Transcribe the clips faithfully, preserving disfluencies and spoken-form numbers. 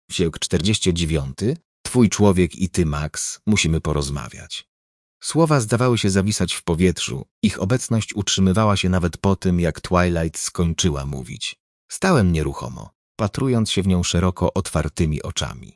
Wsiek czterdziesty dziewiąty. Twój człowiek i ty, Max, musimy porozmawiać. Słowa zdawały się zawisać w powietrzu. Ich obecność utrzymywała się nawet po tym, jak Twilight skończyła mówić. Stałem nieruchomo, patrując się w nią szeroko otwartymi oczami.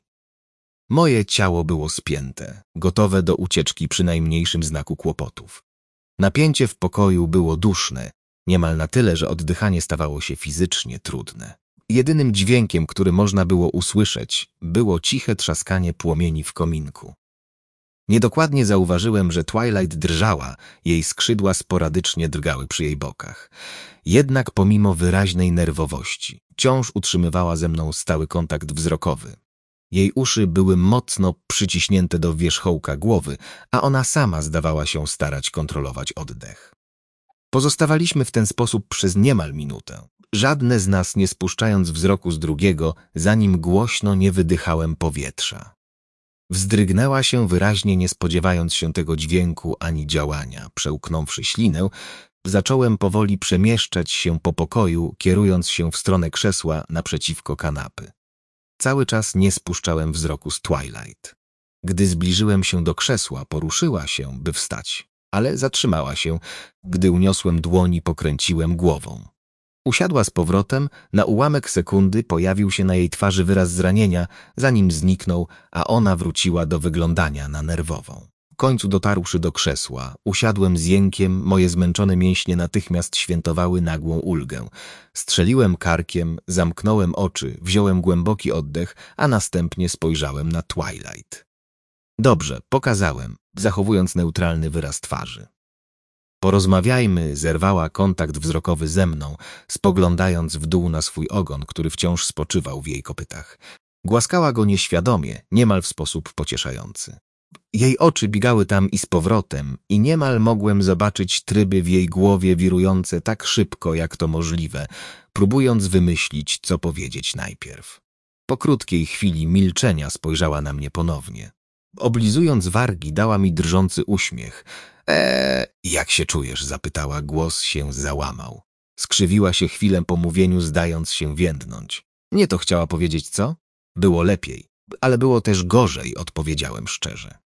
Moje ciało było spięte, gotowe do ucieczki przy najmniejszym znaku kłopotów. Napięcie w pokoju było duszne, niemal na tyle, że oddychanie stawało się fizycznie trudne. Jedynym dźwiękiem, który można było usłyszeć, było ciche trzaskanie płomieni w kominku. Niedokładnie zauważyłem, że Twilight drżała, jej skrzydła sporadycznie drgały przy jej bokach. Jednak pomimo wyraźnej nerwowości, wciąż utrzymywała ze mną stały kontakt wzrokowy. Jej uszy były mocno przyciśnięte do wierzchołka głowy, a ona sama zdawała się starać kontrolować oddech. Pozostawaliśmy w ten sposób przez niemal minutę, żadne z nas nie spuszczając wzroku z drugiego, zanim głośno nie wydychałem powietrza. Wzdrygnęła się wyraźnie, nie spodziewając się tego dźwięku ani działania. Przełknąwszy ślinę, zacząłem powoli przemieszczać się po pokoju, kierując się w stronę krzesła naprzeciwko kanapy. Cały czas nie spuszczałem wzroku z Twilight. Gdy zbliżyłem się do krzesła, poruszyła się, by wstać, ale zatrzymała się, gdy uniosłem dłoń i pokręciłem głową. Usiadła z powrotem, na ułamek sekundy pojawił się na jej twarzy wyraz zranienia, zanim zniknął, a ona wróciła do wyglądania na nerwową. W końcu dotarłszy do krzesła, usiadłem z jękiem, moje zmęczone mięśnie natychmiast świętowały nagłą ulgę. Strzeliłem karkiem, zamknąłem oczy, wziąłem głęboki oddech, a następnie spojrzałem na Twilight. Dobrze, pokazałem, zachowując neutralny wyraz twarzy. Porozmawiajmy, zerwała kontakt wzrokowy ze mną, spoglądając w dół na swój ogon, który wciąż spoczywał w jej kopytach. Głaskała go nieświadomie, niemal w sposób pocieszający. Jej oczy bigały tam i z powrotem i niemal mogłem zobaczyć tryby w jej głowie wirujące tak szybko, jak to możliwe, próbując wymyślić, co powiedzieć najpierw. Po krótkiej chwili milczenia spojrzała na mnie ponownie. Oblizując wargi, dała mi drżący uśmiech. Eee, jak się czujesz? Zapytała, głos się załamał. Skrzywiła się chwilę po mówieniu, zdając się więdnąć. Nie to chciała powiedzieć, co? Było lepiej, ale było też gorzej, odpowiedziałem szczerze.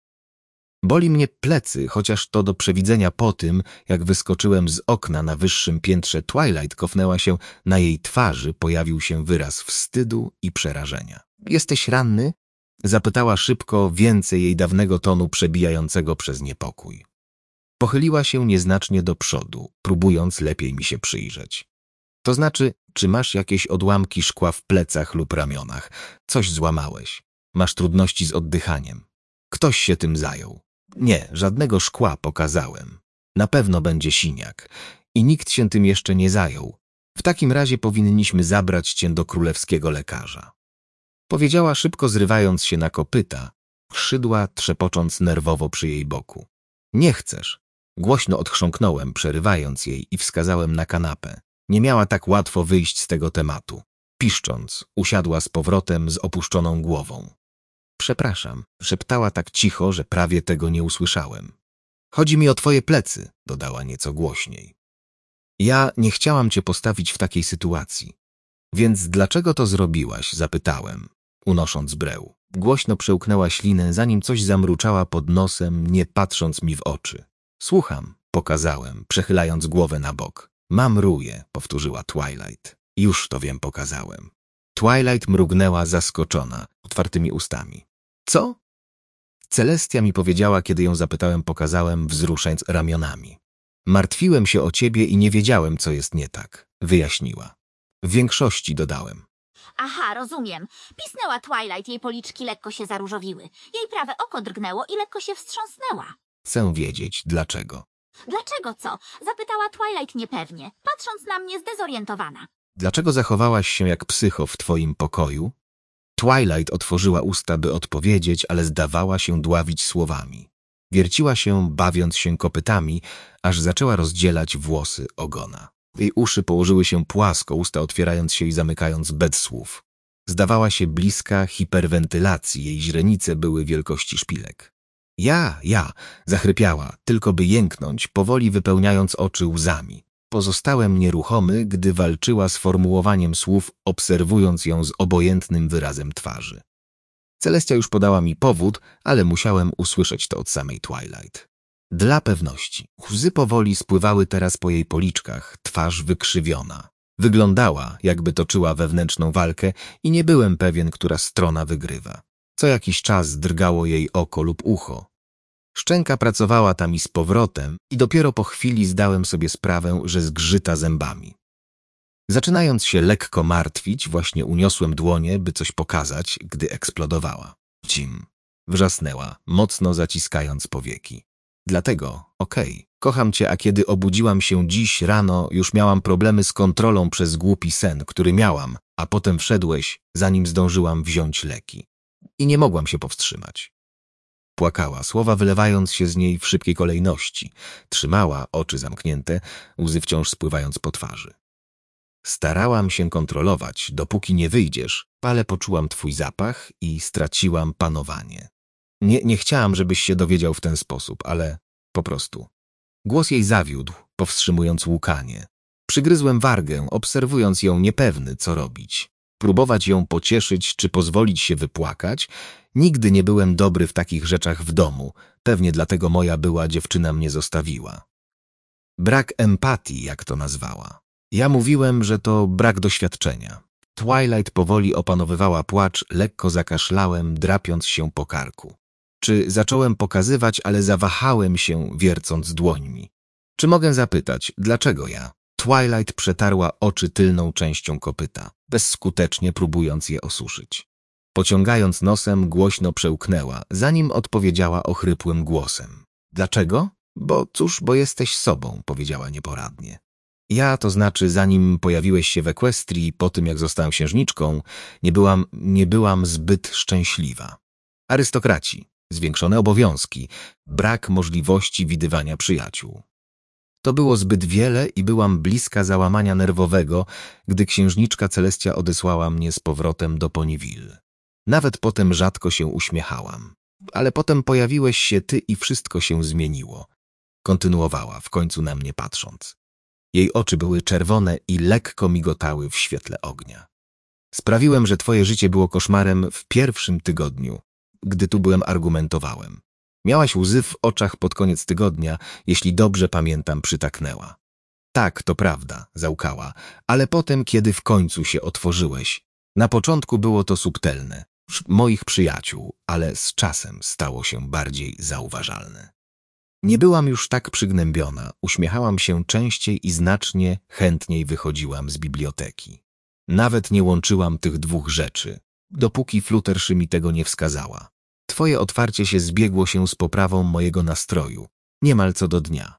Boli mnie plecy, chociaż to do przewidzenia po tym, jak wyskoczyłem z okna na wyższym piętrze. Twilight cofnęła się, na jej twarzy pojawił się wyraz wstydu i przerażenia. Jesteś ranny? Zapytała szybko, więcej jej dawnego tonu przebijającego przez niepokój. Pochyliła się nieznacznie do przodu, próbując lepiej mi się przyjrzeć. To znaczy, czy masz jakieś odłamki szkła w plecach lub ramionach? Coś złamałeś. Masz trudności z oddychaniem. Ktoś się tym zajął. Nie, żadnego szkła, pokazałem. Na pewno będzie siniak. I nikt się tym jeszcze nie zajął. W takim razie powinniśmy zabrać cię do królewskiego lekarza. Powiedziała szybko, zrywając się na kopyta, skrzydła trzepocząc nerwowo przy jej boku. Nie chcesz. Głośno odchrząknąłem, przerywając jej i wskazałem na kanapę. Nie miała tak łatwo wyjść z tego tematu. Piszcząc, usiadła z powrotem z opuszczoną głową. Przepraszam, szeptała tak cicho, że prawie tego nie usłyszałem. Chodzi mi o twoje plecy, dodała nieco głośniej. Ja nie chciałam cię postawić w takiej sytuacji. Więc dlaczego to zrobiłaś? Zapytałem, unosząc breł. Głośno przełknęła ślinę, zanim coś zamruczała pod nosem, nie patrząc mi w oczy. Słucham, pokazałem, przechylając głowę na bok. Mamruję, powtórzyła Twilight. Już to wiem, pokazałem. Twilight mrugnęła zaskoczona, otwartymi ustami. Co? Celestia mi powiedziała, kiedy ją zapytałem, pokazałem, wzruszając ramionami. Martwiłem się o ciebie i nie wiedziałem, co jest nie tak, wyjaśniła. W większości, dodałem. Aha, rozumiem. Pisnęła Twilight, jej policzki lekko się zaróżowiły. Jej prawe oko drgnęło i lekko się wstrząsnęła. Chcę wiedzieć, dlaczego. Dlaczego co? Zapytała Twilight niepewnie, patrząc na mnie zdezorientowana. Dlaczego zachowałaś się jak psycho w twoim pokoju? Twilight otworzyła usta, by odpowiedzieć, ale zdawała się dławić słowami. Wierciła się, bawiąc się kopytami, aż zaczęła rozdzielać włosy ogona. Jej uszy położyły się płasko, usta otwierając się i zamykając bez słów. Zdawała się bliska hiperwentylacji, jej źrenice były wielkości szpilek. Ja, ja, zachrypiała, tylko by jęknąć, powoli wypełniając oczy łzami. Pozostałem nieruchomy, gdy walczyła z formułowaniem słów, obserwując ją z obojętnym wyrazem twarzy. Celestia już podała mi powód, ale musiałem usłyszeć to od samej Twilight. Dla pewności. Łzy powoli spływały teraz po jej policzkach, twarz wykrzywiona. Wyglądała, jakby toczyła wewnętrzną walkę i nie byłem pewien, która strona wygrywa. Co jakiś czas drgało jej oko lub ucho. Szczęka pracowała tam i z powrotem i dopiero po chwili zdałem sobie sprawę, że zgrzyta zębami. Zaczynając się lekko martwić, właśnie uniosłem dłonie, by coś pokazać, gdy eksplodowała. Cim. Wrzasnęła, mocno zaciskając powieki. Dlatego, okej, okay, kocham cię, a kiedy obudziłam się dziś rano, już miałam problemy z kontrolą przez głupi sen, który miałam, a potem wszedłeś, zanim zdążyłam wziąć leki. I nie mogłam się powstrzymać. Płakała, słowa wylewając się z niej w szybkiej kolejności. Trzymała, oczy zamknięte, łzy wciąż spływając po twarzy. Starałam się kontrolować, dopóki nie wyjdziesz, ale poczułam twój zapach i straciłam panowanie. Nie, nie chciałam, żebyś się dowiedział w ten sposób, ale po prostu. Głos jej zawiódł, powstrzymując łukanie. Przygryzłem wargę, obserwując ją niepewny, co robić. Próbować ją pocieszyć, czy pozwolić się wypłakać? Nigdy nie byłem dobry w takich rzeczach w domu, pewnie dlatego moja była dziewczyna mnie zostawiła. Brak empatii, jak to nazwała. Ja mówiłem, że to brak doświadczenia. Twilight powoli opanowywała płacz, lekko zakaszlałem, drapiąc się po karku. Czy zacząłem pokazywać, ale zawahałem się, wiercąc dłońmi. Czy mogę zapytać, dlaczego ja? Twilight przetarła oczy tylną częścią kopyta, bezskutecznie próbując je osuszyć. Pociągając nosem, głośno przełknęła, zanim odpowiedziała ochrypłym głosem. Dlaczego? Bo cóż, bo jesteś sobą, powiedziała nieporadnie. Ja, to znaczy, zanim pojawiłeś się w Equestrii, po tym jak zostałam księżniczką, nie byłam, nie byłam zbyt szczęśliwa. Arystokraci, zwiększone obowiązki, brak możliwości widywania przyjaciół. To było zbyt wiele i byłam bliska załamania nerwowego, gdy księżniczka Celestia odesłała mnie z powrotem do Ponyville. Nawet potem rzadko się uśmiechałam. Ale potem pojawiłeś się ty i wszystko się zmieniło. Kontynuowała, w końcu na mnie patrząc. Jej oczy były czerwone i lekko migotały w świetle ognia. Sprawiłem, że twoje życie było koszmarem w pierwszym tygodniu, gdy tu byłem, argumentowałem. Miałaś łzy w oczach pod koniec tygodnia, jeśli dobrze pamiętam, przytaknęła. Tak, to prawda, załkała, ale potem, kiedy w końcu się otworzyłeś. Na początku było to subtelne, moich przyjaciół, ale z czasem stało się bardziej zauważalne. Nie byłam już tak przygnębiona, uśmiechałam się częściej i znacznie chętniej wychodziłam z biblioteki. Nawet nie łączyłam tych dwóch rzeczy, dopóki Fluttershy mi tego nie wskazała. Twoje otwarcie się zbiegło się z poprawą mojego nastroju, niemal co do dnia.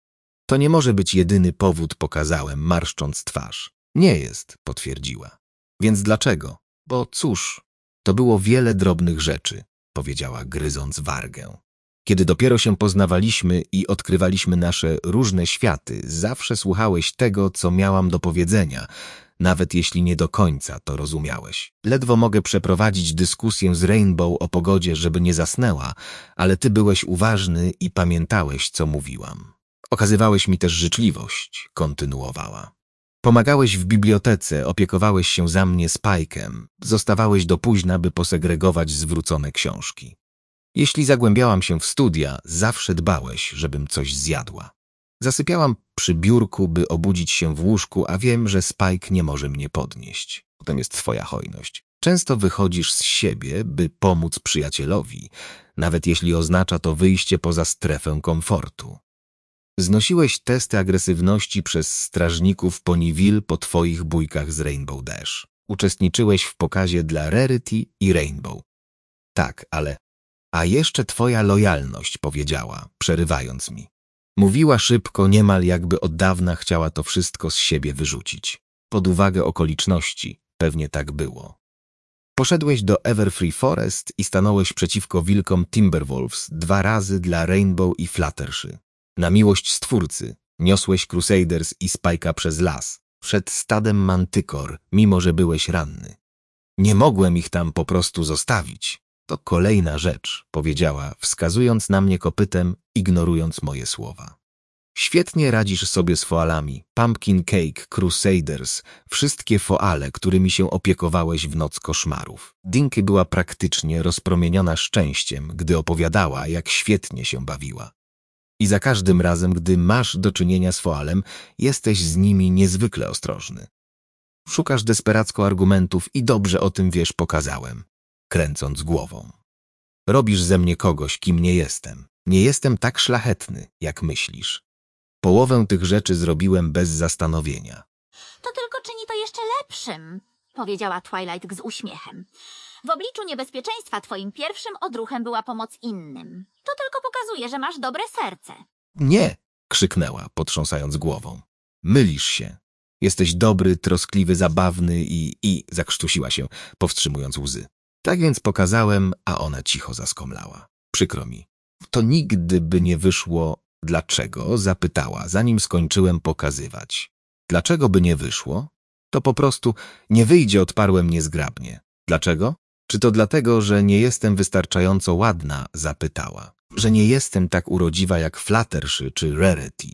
To nie może być jedyny powód, pokazałem, marszcząc twarz. Nie jest, potwierdziła. Więc dlaczego? Bo cóż, to było wiele drobnych rzeczy, powiedziała, gryząc wargę. Kiedy dopiero się poznawaliśmy i odkrywaliśmy nasze różne światy, zawsze słuchałeś tego, co miałam do powiedzenia, nawet jeśli nie do końca to rozumiałeś. Ledwo mogę przeprowadzić dyskusję z Rainbow o pogodzie, żeby nie zasnęła, ale ty byłeś uważny i pamiętałeś, co mówiłam. Okazywałeś mi też życzliwość, kontynuowała. Pomagałeś w bibliotece, opiekowałeś się za mnie Spike'em, zostawałeś do późna, by posegregować zwrócone książki. Jeśli zagłębiałam się w studia, zawsze dbałeś, żebym coś zjadła. Zasypiałam przy biurku, by obudzić się w łóżku, a wiem, że Spike nie może mnie podnieść. Potem jest twoja hojność. Często wychodzisz z siebie, by pomóc przyjacielowi, nawet jeśli oznacza to wyjście poza strefę komfortu. Znosiłeś testy agresywności przez strażników Ponyville po twoich bójkach z Rainbow Dash. Uczestniczyłeś w pokazie dla Rarity i Rainbow. Tak, ale... A jeszcze twoja lojalność, powiedziała, przerywając mi. Mówiła szybko, niemal jakby od dawna chciała to wszystko z siebie wyrzucić. Pod uwagę okoliczności, pewnie tak było. Poszedłeś do Everfree Forest i stanąłeś przeciwko wilkom Timberwolves dwa razy dla Rainbow i Fluttershy. Na miłość Stwórcy niosłeś Crusaders i Spike'a przez las, przed stadem Mantycore, mimo że byłeś ranny. Nie mogłem ich tam po prostu zostawić. To kolejna rzecz, powiedziała, wskazując na mnie kopytem, ignorując moje słowa. Świetnie radzisz sobie z foalami. Pumpkin Cake Crusaders, wszystkie foale, którymi się opiekowałeś w noc koszmarów. Dinky była praktycznie rozpromieniona szczęściem, gdy opowiadała, jak świetnie się bawiła. I za każdym razem, gdy masz do czynienia z foalem, jesteś z nimi niezwykle ostrożny. Szukasz desperacko argumentów i dobrze o tym wiesz, pokazałem, kręcąc głową. Robisz ze mnie kogoś, kim nie jestem. Nie jestem tak szlachetny, jak myślisz. Połowę tych rzeczy zrobiłem bez zastanowienia. To tylko czyni to jeszcze lepszym, powiedziała Twilight z uśmiechem. W obliczu niebezpieczeństwa twoim pierwszym odruchem była pomoc innym. To tylko pokazuje, że masz dobre serce. Nie, krzyknęła, potrząsając głową. Mylisz się. Jesteś dobry, troskliwy, zabawny i... i... zakrztusiła się, powstrzymując łzy. Tak więc pokazałem, a ona cicho zaskomlała. Przykro mi. To nigdy by nie wyszło... Dlaczego? Zapytała, zanim skończyłem pokazywać. Dlaczego by nie wyszło? To po prostu nie wyjdzie, odparłem niezgrabnie. Dlaczego? Czy to dlatego, że nie jestem wystarczająco ładna? Zapytała. Że nie jestem tak urodziwa jak Fluttershy czy Rarity.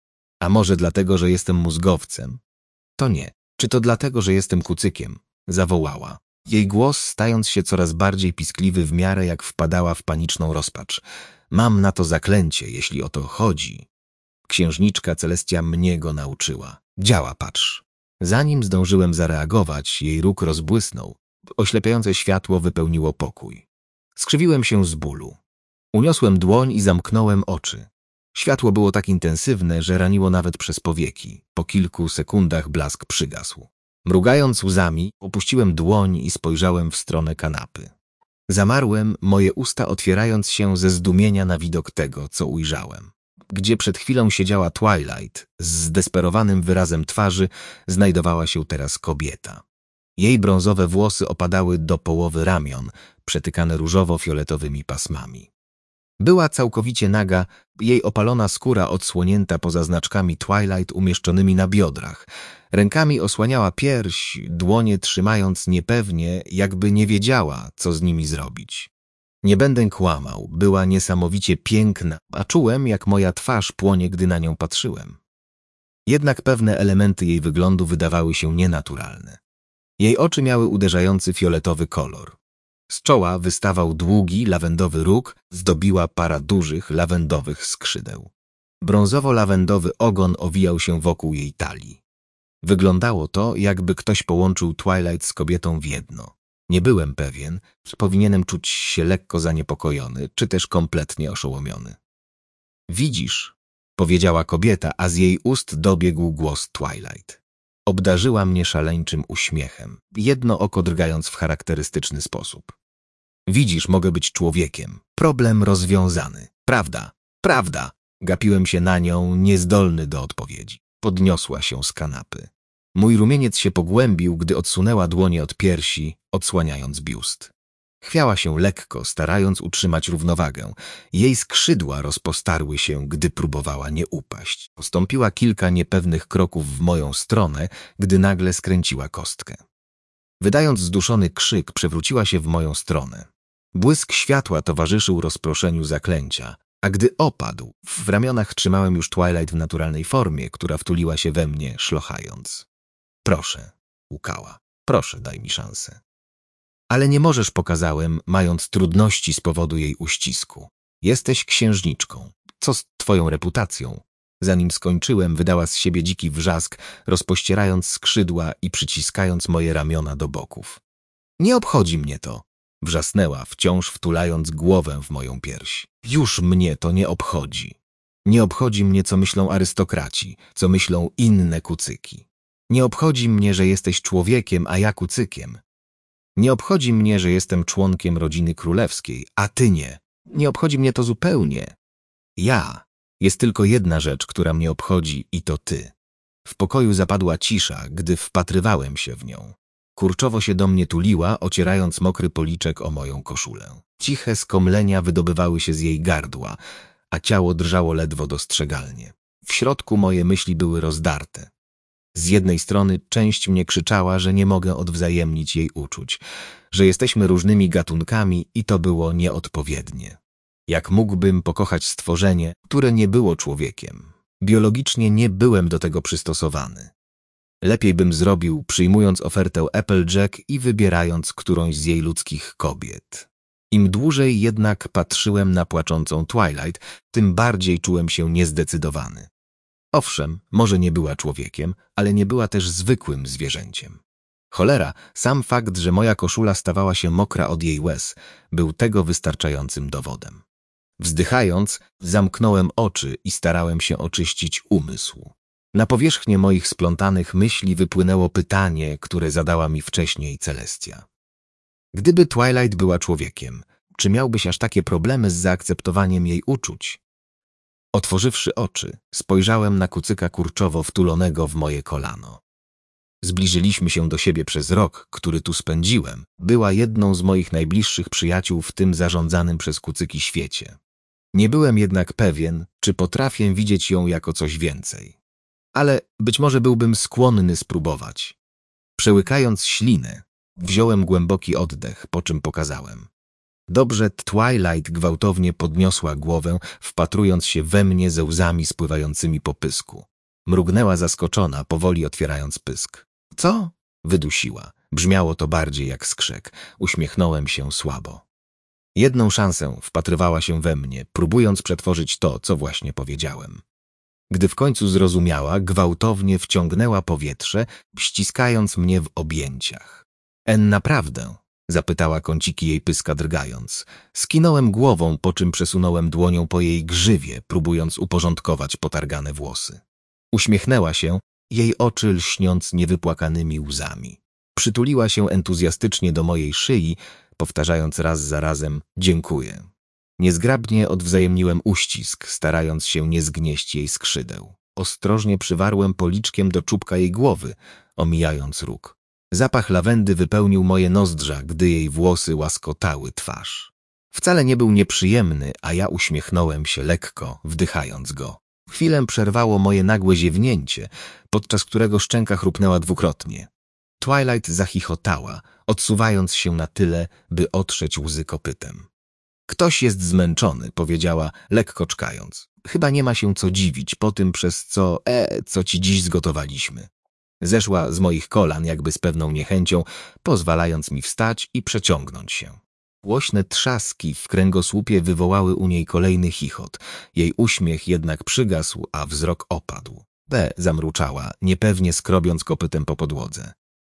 A może dlatego, że jestem mózgowcem? To nie. Czy to dlatego, że jestem kucykiem? Zawołała. Jej głos stając się coraz bardziej piskliwy w miarę jak wpadała w paniczną rozpacz. Mam na to zaklęcie, jeśli o to chodzi. Księżniczka Celestia mnie go nauczyła. Działa, patrz. Zanim zdążyłem zareagować, jej róg rozbłysnął. Oślepiające światło wypełniło pokój. Skrzywiłem się z bólu. Uniosłem dłoń i zamknąłem oczy. Światło było tak intensywne, że raniło nawet przez powieki. Po kilku sekundach blask przygasł. Mrugając łzami, opuściłem dłoń i spojrzałem w stronę kanapy. Zamarłem, moje usta otwierając się ze zdumienia na widok tego, co ujrzałem. Gdzie przed chwilą siedziała Twilight, z zdesperowanym wyrazem twarzy znajdowała się teraz kobieta. Jej brązowe włosy opadały do połowy ramion, przetykane różowo-fioletowymi pasmami. Była całkowicie naga, jej opalona skóra odsłonięta poza znaczkami Twilight umieszczonymi na biodrach. Rękami osłaniała pierś, dłonie trzymając niepewnie, jakby nie wiedziała, co z nimi zrobić. Nie będę kłamał, była niesamowicie piękna, a czułem, jak moja twarz płonie, gdy na nią patrzyłem. Jednak pewne elementy jej wyglądu wydawały się nienaturalne. Jej oczy miały uderzający fioletowy kolor. Z czoła wystawał długi, lawendowy róg, zdobiła para dużych, lawendowych skrzydeł. Brązowo-lawendowy ogon owijał się wokół jej talii. Wyglądało to, jakby ktoś połączył Twilight z kobietą w jedno. Nie byłem pewien, czy powinienem czuć się lekko zaniepokojony, czy też kompletnie oszołomiony. Widzisz, powiedziała kobieta, a z jej ust dobiegł głos Twilight. Obdarzyła mnie szaleńczym uśmiechem, jedno oko drgając w charakterystyczny sposób. Widzisz, mogę być człowiekiem. Problem rozwiązany. Prawda, prawda. Gapiłem się na nią, niezdolny do odpowiedzi. Podniosła się z kanapy. Mój rumieniec się pogłębił, gdy odsunęła dłonie od piersi, odsłaniając biust. Chwiała się lekko, starając utrzymać równowagę. Jej skrzydła rozpostarły się, gdy próbowała nie upaść. Postąpiła kilka niepewnych kroków w moją stronę, gdy nagle skręciła kostkę. Wydając zduszony krzyk, przewróciła się w moją stronę. Błysk światła towarzyszył rozproszeniu zaklęcia, a gdy opadł, w ramionach trzymałem już Twilight w naturalnej formie, która wtuliła się we mnie, szlochając. Proszę, łkała, proszę, daj mi szansę. Ale nie możesz, pokazałem, mając trudności z powodu jej uścisku. Jesteś księżniczką. Co z twoją reputacją? Zanim skończyłem, wydała z siebie dziki wrzask, rozpościerając skrzydła i przyciskając moje ramiona do boków. Nie obchodzi mnie to, wrzasnęła, wciąż wtulając głowę w moją pierś. Już mnie to nie obchodzi. Nie obchodzi mnie, co myślą arystokraci, co myślą inne kucyki. Nie obchodzi mnie, że jesteś człowiekiem, a ja kucykiem. Nie obchodzi mnie, że jestem członkiem rodziny królewskiej, a ty nie. Nie obchodzi mnie to zupełnie. Ja. Jest tylko jedna rzecz, która mnie obchodzi i to ty. W pokoju zapadła cisza, gdy wpatrywałem się w nią. Kurczowo się do mnie tuliła, ocierając mokry policzek o moją koszulę. Ciche skomlenia wydobywały się z jej gardła, a ciało drżało ledwo dostrzegalnie. W środku moje myśli były rozdarte. Z jednej strony część mnie krzyczała, że nie mogę odwzajemnić jej uczuć, że jesteśmy różnymi gatunkami i to było nieodpowiednie. Jak mógłbym pokochać stworzenie, które nie było człowiekiem? Biologicznie nie byłem do tego przystosowany. Lepiej bym zrobił, przyjmując ofertę Applejack i wybierając którąś z jej ludzkich kobiet. Im dłużej jednak patrzyłem na płaczącą Twilight, tym bardziej czułem się niezdecydowany. Owszem, może nie była człowiekiem, ale nie była też zwykłym zwierzęciem. Cholera, sam fakt, że moja koszula stawała się mokra od jej łez, był tego wystarczającym dowodem. Wzdychając, zamknąłem oczy i starałem się oczyścić umysł. Na powierzchnię moich splątanych myśli wypłynęło pytanie, które zadała mi wcześniej Celestia. Gdyby Twilight była człowiekiem, czy miałbyś aż takie problemy z zaakceptowaniem jej uczuć? Otworzywszy oczy, spojrzałem na kucyka kurczowo wtulonego w moje kolano. Zbliżyliśmy się do siebie przez rok, który tu spędziłem. Była jedną z moich najbliższych przyjaciół w tym zarządzanym przez kucyki świecie. Nie byłem jednak pewien, czy potrafię widzieć ją jako coś więcej. Ale być może byłbym skłonny spróbować. Przełykając ślinę, wziąłem głęboki oddech, po czym pokazałem. Dobrze, Twilight gwałtownie podniosła głowę, wpatrując się we mnie ze łzami spływającymi po pysku. Mrugnęła zaskoczona, powoli otwierając pysk. Co? Wydusiła. Brzmiało to bardziej jak skrzek. Uśmiechnąłem się słabo. Jedną szansę wpatrywała się we mnie, próbując przetworzyć to, co właśnie powiedziałem. Gdy w końcu zrozumiała, gwałtownie wciągnęła powietrze, ściskając mnie w objęciach. En naprawdę? Zapytała, kąciki jej pyska drgając. Skinąłem głową, po czym przesunąłem dłonią po jej grzywie, próbując uporządkować potargane włosy. Uśmiechnęła się, jej oczy lśniąc niewypłakanymi łzami. Przytuliła się entuzjastycznie do mojej szyi, powtarzając raz za razem dziękuję. Niezgrabnie odwzajemniłem uścisk, starając się nie zgnieść jej skrzydeł. Ostrożnie przywarłem policzkiem do czubka jej głowy, omijając róg. Zapach lawendy wypełnił moje nozdrza, gdy jej włosy łaskotały twarz. Wcale nie był nieprzyjemny, a ja uśmiechnąłem się lekko, wdychając go. Chwilę przerwało moje nagłe ziewnięcie, podczas którego szczęka chrupnęła dwukrotnie. Twilight zachichotała, odsuwając się na tyle, by otrzeć łzy kopytem. Ktoś jest zmęczony, powiedziała, lekko czkając. Chyba nie ma się co dziwić po tym, przez co, e, co ci dziś zgotowaliśmy. Zeszła z moich kolan jakby z pewną niechęcią, pozwalając mi wstać i przeciągnąć się. Głośne trzaski w kręgosłupie wywołały u niej kolejny chichot. Jej uśmiech jednak przygasł, a wzrok opadł. B zamruczała, niepewnie skrobiąc kopytem po podłodze.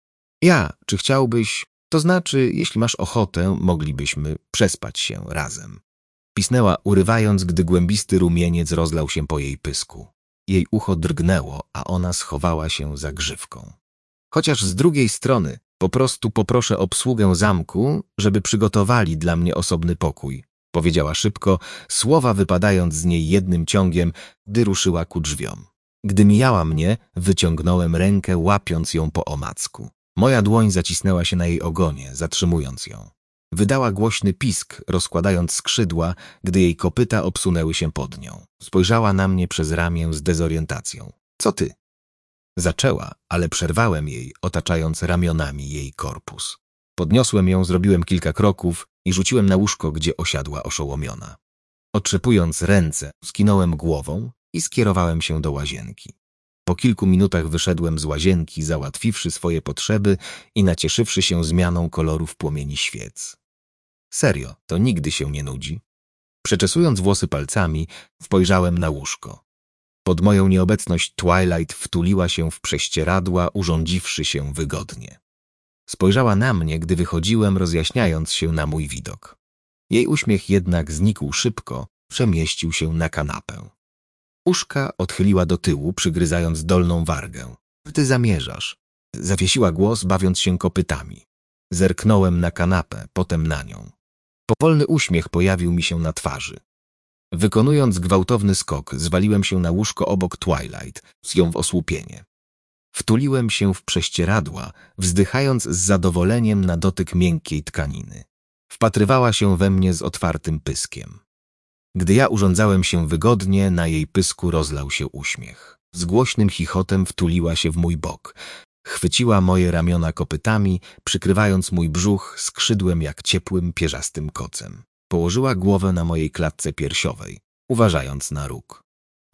Ja, czy chciałbyś, to znaczy, jeśli masz ochotę, moglibyśmy przespać się razem. Pisnęła, urywając, gdy głębisty rumieniec rozlał się po jej pysku. Jej ucho drgnęło, a ona schowała się za grzywką. Chociaż z drugiej strony po prostu poproszę obsługę zamku, żeby przygotowali dla mnie osobny pokój, powiedziała szybko, słowa wypadając z niej jednym ciągiem, gdy ruszyła ku drzwiom. Gdy mijała mnie, wyciągnąłem rękę, łapiąc ją po omacku. Moja dłoń zacisnęła się na jej ogonie, zatrzymując ją. Wydała głośny pisk, rozkładając skrzydła, gdy jej kopyta obsunęły się pod nią. Spojrzała na mnie przez ramię z dezorientacją. Co ty? Zaczęła, ale przerwałem jej, otaczając ramionami jej korpus. Podniosłem ją, zrobiłem kilka kroków i rzuciłem na łóżko, gdzie osiadła oszołomiona. Otrzepując ręce, skinąłem głową i skierowałem się do łazienki. Po kilku minutach wyszedłem z łazienki, załatwiwszy swoje potrzeby i nacieszywszy się zmianą kolorów płomieni świec. Serio, to nigdy się nie nudzi. Przeczesując włosy palcami, spojrzałem na łóżko. Pod moją nieobecność Twilight wtuliła się w prześcieradła, urządziwszy się wygodnie. Spojrzała na mnie, gdy wychodziłem, rozjaśniając się na mój widok. Jej uśmiech jednak znikł szybko, przemieścił się na kanapę. Uszka odchyliła do tyłu, przygryzając dolną wargę. Ty zamierzasz. Zawiesiła głos, bawiąc się kopytami. Zerknąłem na kanapę, potem na nią. Powolny uśmiech pojawił mi się na twarzy. Wykonując gwałtowny skok, zwaliłem się na łóżko obok Twilight, z ją w osłupienie. Wtuliłem się w prześcieradła, wzdychając z zadowoleniem na dotyk miękkiej tkaniny. Wpatrywała się we mnie z otwartym pyskiem. Gdy ja urządzałem się wygodnie, na jej pysku rozlał się uśmiech. Z głośnym chichotem wtuliła się w mój bok. Chwyciła moje ramiona kopytami, przykrywając mój brzuch skrzydłem jak ciepłym, pierzastym kocem. Położyła głowę na mojej klatce piersiowej, uważając na róg.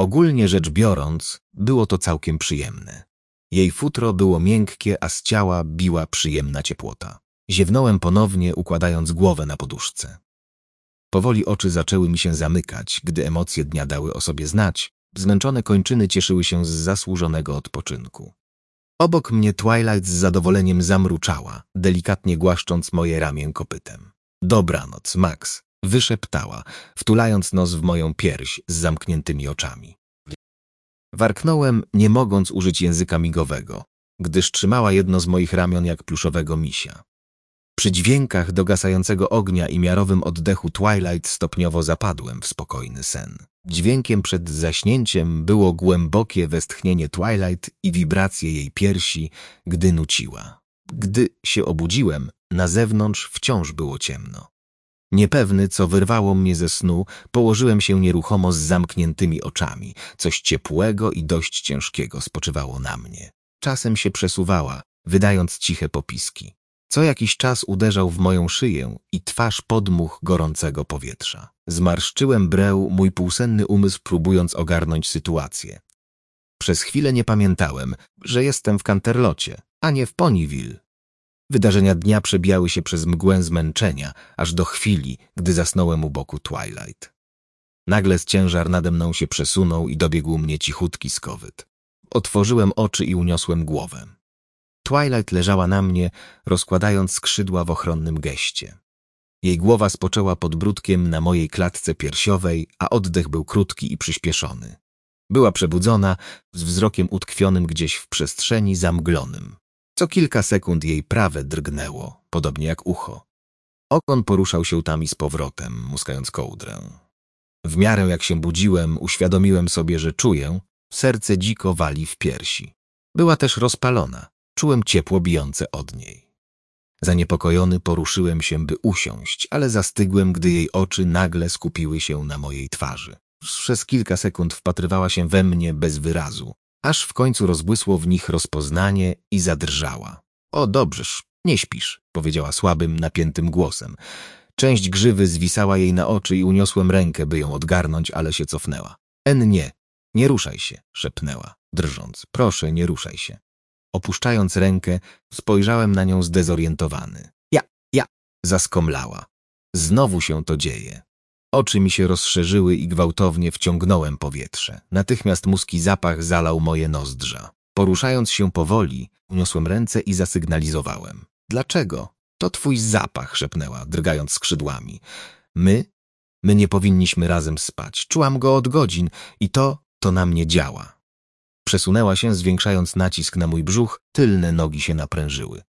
Ogólnie rzecz biorąc, było to całkiem przyjemne. Jej futro było miękkie, a z ciała biła przyjemna ciepłota. Ziewnąłem ponownie, układając głowę na poduszce. Powoli oczy zaczęły mi się zamykać, gdy emocje dnia dały o sobie znać. Zmęczone kończyny cieszyły się z zasłużonego odpoczynku. Obok mnie Twilight z zadowoleniem zamruczała, delikatnie głaszcząc moje ramię kopytem. Dobranoc, Max, wyszeptała, wtulając nos w moją pierś z zamkniętymi oczami. Warknąłem, nie mogąc użyć języka migowego, gdyż trzymała jedno z moich ramion jak pluszowego misia. Przy dźwiękach dogasającego ognia i miarowym oddechu Twilight stopniowo zapadłem w spokojny sen. Dźwiękiem przed zaśnięciem było głębokie westchnienie Twilight i wibracje jej piersi, gdy nuciła. Gdy się obudziłem, na zewnątrz wciąż było ciemno. Niepewny, co wyrwało mnie ze snu, położyłem się nieruchomo z zamkniętymi oczami. Coś ciepłego i dość ciężkiego spoczywało na mnie. Czasem się przesuwała, wydając ciche popiski. Co jakiś czas uderzał w moją szyję i twarz podmuch gorącego powietrza. Zmarszczyłem breł, mój półsenny umysł próbując ogarnąć sytuację. Przez chwilę nie pamiętałem, że jestem w Canterlocie, a nie w Ponyville. Wydarzenia dnia przebijały się przez mgłę zmęczenia, aż do chwili, gdy zasnąłem u boku Twilight. Nagle ciężar nade mną się przesunął i dobiegł mnie cichutki skowyt. Otworzyłem oczy i uniosłem głowę. Twilight leżała na mnie, rozkładając skrzydła w ochronnym geście. Jej głowa spoczęła podbródkiem na mojej klatce piersiowej, a oddech był krótki i przyspieszony. Była przebudzona, z wzrokiem utkwionym gdzieś w przestrzeni zamglonym. Co kilka sekund jej prawe drgnęło, podobnie jak ucho. Okon poruszał się tam i z powrotem, muskając kołdrę. W miarę jak się budziłem, uświadomiłem sobie, że czuję, serce dziko wali w piersi. Była też rozpalona. Czułem ciepło bijące od niej. Zaniepokojony poruszyłem się, by usiąść, ale zastygłem, gdy jej oczy nagle skupiły się na mojej twarzy. Przez kilka sekund wpatrywała się we mnie bez wyrazu, aż w końcu rozbłysło w nich rozpoznanie i zadrżała. O, dobrzeż, nie śpisz, powiedziała słabym, napiętym głosem. Część grzywy zwisała jej na oczy i uniosłem rękę, by ją odgarnąć, ale się cofnęła. En nie, nie ruszaj się, szepnęła, drżąc. Proszę, nie ruszaj się. Opuszczając rękę, spojrzałem na nią zdezorientowany. Ja, ja, zaskomlała. Znowu się to dzieje. Oczy mi się rozszerzyły i gwałtownie wciągnąłem powietrze. Natychmiast muski zapach zalał moje nozdrza. Poruszając się powoli, uniosłem ręce i zasygnalizowałem. Dlaczego? To twój zapach, szepnęła, drgając skrzydłami. My? My nie powinniśmy razem spać. Czułam go od godzin i to, to na mnie działa. Przesunęła się, zwiększając nacisk na mój brzuch, tylne nogi się naprężyły.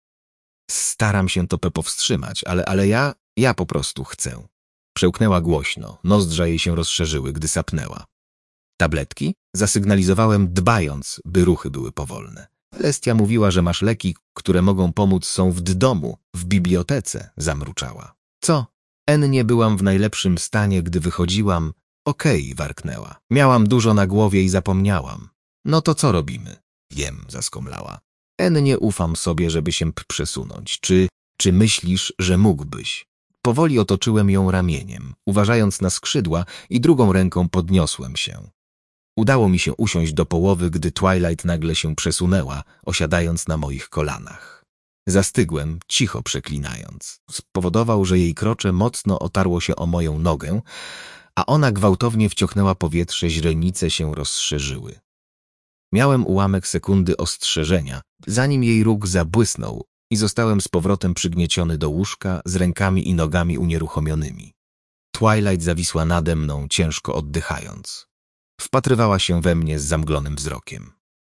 Staram się to powstrzymać, ale, ale ja, ja po prostu chcę. Przełknęła głośno, nozdrza jej się rozszerzyły, gdy sapnęła. Tabletki? Zasygnalizowałem, dbając, by ruchy były powolne. Lestia mówiła, że masz leki, które mogą pomóc, są w domu, w bibliotece, zamruczała. Co? En nie byłam w najlepszym stanie, gdy wychodziłam. Okej, warknęła. Miałam dużo na głowie i zapomniałam. No to co robimy? Wiem, zaskomlała. En nie ufam sobie, żeby się przesunąć. Czy, czy myślisz, że mógłbyś? Powoli otoczyłem ją ramieniem, uważając na skrzydła i drugą ręką podniosłem się. Udało mi się usiąść do połowy, gdy Twilight nagle się przesunęła, osiadając na moich kolanach. Zastygłem, cicho przeklinając. Spowodował, że jej krocze mocno otarło się o moją nogę, a ona gwałtownie wciągnęła powietrze, źrenice się rozszerzyły. Miałem ułamek sekundy ostrzeżenia, zanim jej róg zabłysnął i zostałem z powrotem przygnieciony do łóżka z rękami i nogami unieruchomionymi. Twilight zawisła nade mną, ciężko oddychając. Wpatrywała się we mnie z zamglonym wzrokiem.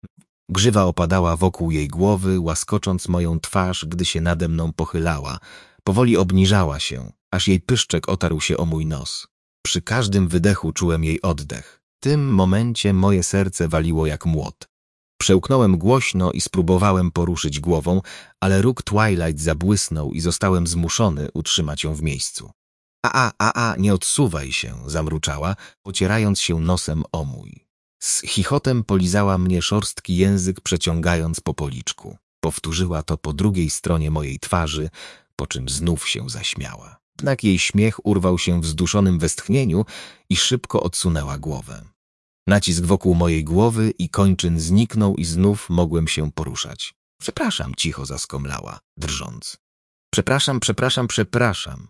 Grzywa opadała wokół jej głowy, łaskocząc moją twarz, gdy się nade mną pochylała. Powoli obniżała się, aż jej pyszczek otarł się o mój nos. Przy każdym wydechu czułem jej oddech. W tym momencie moje serce waliło jak młot. Przełknąłem głośno i spróbowałem poruszyć głową, ale róg Twilight zabłysnął i zostałem zmuszony utrzymać ją w miejscu. A, a, a, a, nie odsuwaj się, zamruczała, pocierając się nosem o mój. Z chichotem polizała mnie szorstki język, przeciągając po policzku. Powtórzyła to po drugiej stronie mojej twarzy, po czym znów się zaśmiała. Jednak jej śmiech urwał się w zduszonym westchnieniu i szybko odsunęła głowę. Nacisk wokół mojej głowy i kończyn zniknął i znów mogłem się poruszać. Przepraszam, cicho zaskomlała, drżąc. Przepraszam, przepraszam, przepraszam.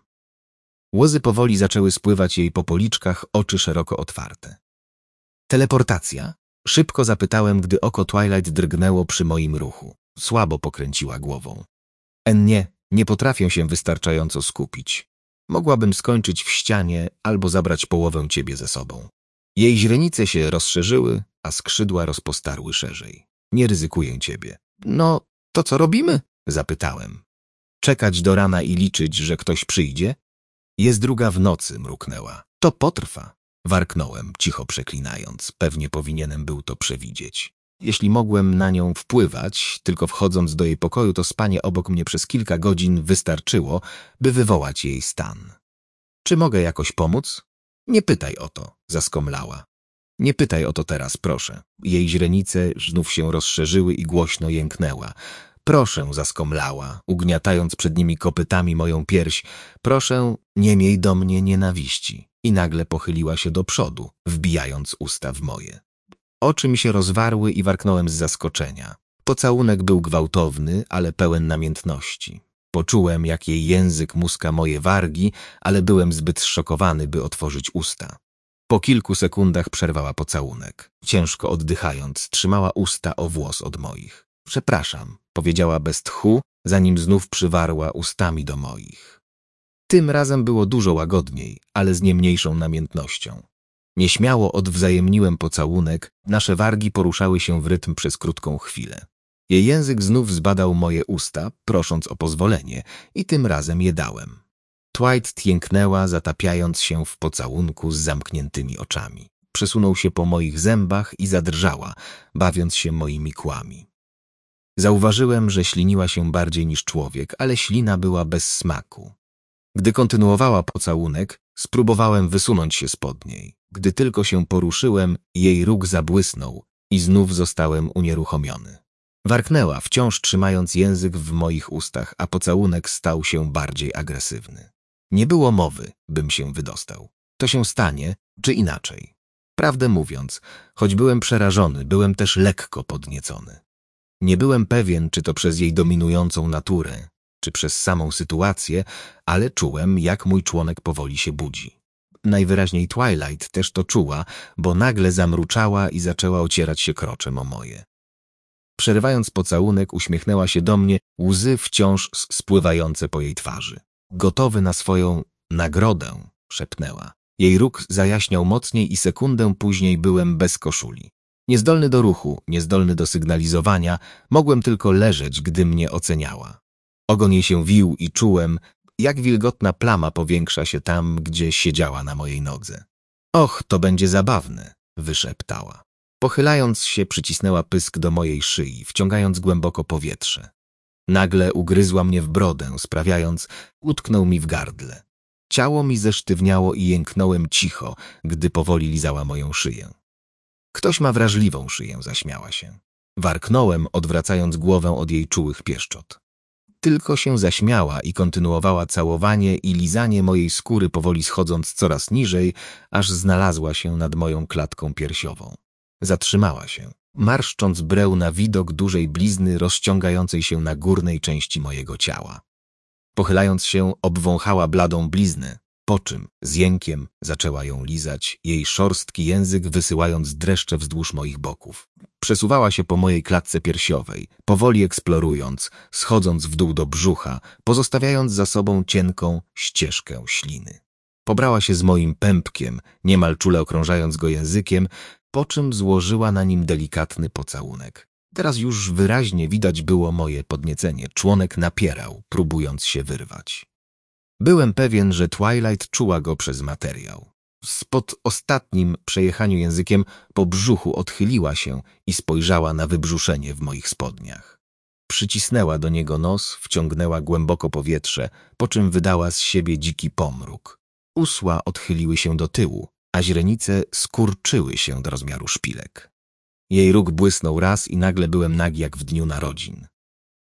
Łzy powoli zaczęły spływać jej po policzkach, oczy szeroko otwarte. Teleportacja? Szybko zapytałem, gdy oko Twilight drgnęło przy moim ruchu. Słabo pokręciła głową. En nie, nie potrafię się wystarczająco skupić. Mogłabym skończyć w ścianie albo zabrać połowę ciebie ze sobą. Jej źrenice się rozszerzyły, a skrzydła rozpostarły szerzej. Nie ryzykuję ciebie. No, to co robimy? Zapytałem. Czekać do rana i liczyć, że ktoś przyjdzie? Jest druga w nocy, mruknęła. To potrwa. Warknąłem, cicho przeklinając. Pewnie powinienem był to przewidzieć. Jeśli mogłem na nią wpływać, tylko wchodząc do jej pokoju, to spanie obok mnie przez kilka godzin wystarczyło, by wywołać jej stan. Czy mogę jakoś pomóc? Nie pytaj o to, zaskomlała. Nie pytaj o to teraz, proszę. Jej źrenice znów się rozszerzyły i głośno jęknęła. Proszę, zaskomlała, ugniatając przed nimi kopytami moją pierś. Proszę, nie miej do mnie nienawiści. I nagle pochyliła się do przodu, wbijając usta w moje. Oczy mi się rozwarły i warknąłem z zaskoczenia. Pocałunek był gwałtowny, ale pełen namiętności. Poczułem, jak jej język muska moje wargi, ale byłem zbyt zszokowany, by otworzyć usta. Po kilku sekundach przerwała pocałunek. Ciężko oddychając, trzymała usta o włos od moich. Przepraszam, powiedziała bez tchu, zanim znów przywarła ustami do moich. Tym razem było dużo łagodniej, ale z nie mniejszą namiętnością. Nieśmiało odwzajemniłem pocałunek, nasze wargi poruszały się w rytm przez krótką chwilę. Jej język znów zbadał moje usta, prosząc o pozwolenie, i tym razem je dałem. Twilight jęknęła, zatapiając się w pocałunku z zamkniętymi oczami. Przesunął się po moich zębach i zadrżała, bawiąc się moimi kłami. Zauważyłem, że śliniła się bardziej niż człowiek, ale ślina była bez smaku. Gdy kontynuowała pocałunek, spróbowałem wysunąć się spod niej. Gdy tylko się poruszyłem, jej róg zabłysnął i znów zostałem unieruchomiony. Warknęła, wciąż trzymając język w moich ustach, a pocałunek stał się bardziej agresywny. Nie było mowy, bym się wydostał. To się stanie, czy inaczej. Prawdę mówiąc, choć byłem przerażony, byłem też lekko podniecony. Nie byłem pewien, czy to przez jej dominującą naturę, czy przez samą sytuację, ale czułem, jak mój członek powoli się budzi. Najwyraźniej Twilight też to czuła, bo nagle zamruczała i zaczęła ocierać się kroczem o moje. Przerywając pocałunek, uśmiechnęła się do mnie, łzy wciąż spływające po jej twarzy. Gotowy na swoją nagrodę, szepnęła. Jej róg zajaśniał mocniej i sekundę później byłem bez koszuli. Niezdolny do ruchu, niezdolny do sygnalizowania, mogłem tylko leżeć, gdy mnie oceniała. Ogon jej się wił i czułem, jak wilgotna plama powiększa się tam, gdzie siedziała na mojej nodze. Och, to będzie zabawne, wyszeptała. Pochylając się, przycisnęła pysk do mojej szyi, wciągając głęboko powietrze. Nagle ugryzła mnie w brodę, sprawiając, utknął mi w gardle. Ciało mi zesztywniało i jęknąłem cicho, gdy powoli lizała moją szyję. Ktoś ma wrażliwą szyję, zaśmiała się. Warknąłem, odwracając głowę od jej czułych pieszczot. Tylko się zaśmiała i kontynuowała całowanie i lizanie mojej skóry, powoli schodząc coraz niżej, aż znalazła się nad moją klatką piersiową. Zatrzymała się, marszcząc breł na widok dużej blizny rozciągającej się na górnej części mojego ciała. Pochylając się, obwąchała bladą bliznę, po czym z jękiem zaczęła ją lizać, jej szorstki język wysyłając dreszcze wzdłuż moich boków. Przesuwała się po mojej klatce piersiowej, powoli eksplorując, schodząc w dół do brzucha, pozostawiając za sobą cienką ścieżkę śliny. Pobrała się z moim pępkiem, niemal czule okrążając go językiem, po czym złożyła na nim delikatny pocałunek. Teraz już wyraźnie widać było moje podniecenie. Członek napierał, próbując się wyrwać. Byłem pewien, że Twilight czuła go przez materiał. Spod ostatnim przejechaniu językiem po brzuchu odchyliła się i spojrzała na wybrzuszenie w moich spodniach. Przycisnęła do niego nos, wciągnęła głęboko powietrze, po czym wydała z siebie dziki pomruk. Usła odchyliły się do tyłu, a źrenice skurczyły się do rozmiaru szpilek. Jej róg błysnął raz i nagle byłem nagi jak w dniu narodzin.